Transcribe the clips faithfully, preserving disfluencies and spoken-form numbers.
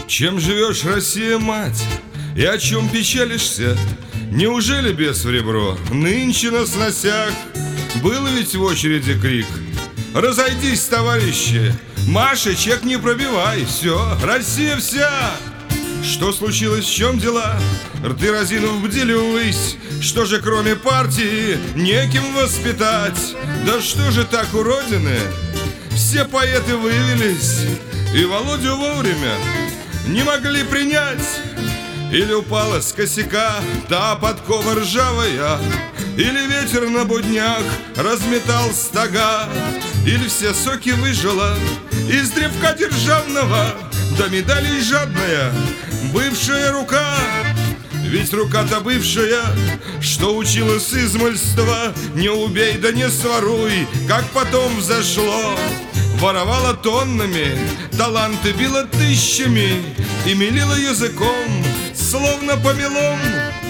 Чем живешь, Россия, мать, и о чем печалишься? Неужели бес в ребро нынче на сносях? Был ведь в очереди крик: разойдись, товарищи, Маша, чек не пробивай, все, Россия вся. Что случилось, в чем дела? Рты разинув бдили ввысь. Что же кроме партии неким воспитать? Да что же так у Родины? Все поэты вывелись, и Володю вовремя не могли принять. Или упала с косяка та подкова ржавая, или ветер на буднях разметал стога, или все соки выжила из древка державного, до медалей жадная бывшая рука. Ведь рука-то бывшая, что учила с измольства: не убей да не своруй, как потом взошло. Воровала тоннами, таланты била тысячами и мелила языком, словно помелом.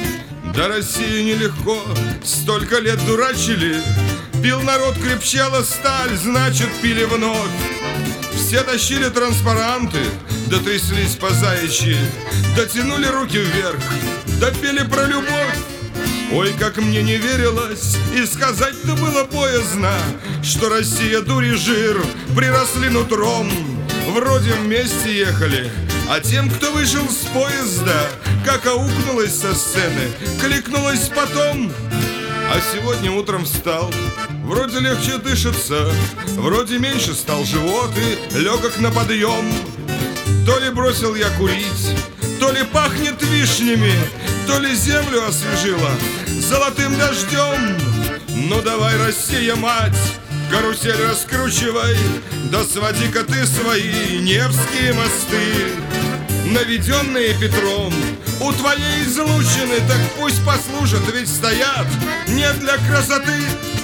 Да России нелегко, столько лет дурачили. Пил народ, крепчала сталь, значит пили вновь. Все тащили транспаранты, да тряслись по заячьи, дотянули руки вверх, да пели про любовь. Ой, как мне не верилось, и сказать-то было боязно, что Россия, дури жир, приросли нутром. Вроде вместе ехали, а тем, кто вышел с поезда, как аукнулась со сцены, кликнулась потом. А сегодня утром встал, вроде легче дышится, вроде меньше стал живот и легок на подъем. То ли бросил я курить, то ли пахнет вишнями, то ли землю освежила золотым дождем. Ну давай, Россия, мать, карусель раскручивай, да своди-ка ты свои Невские мосты, наведенные Петром у твоей излучины. Так пусть послужат, ведь стоят не для красоты.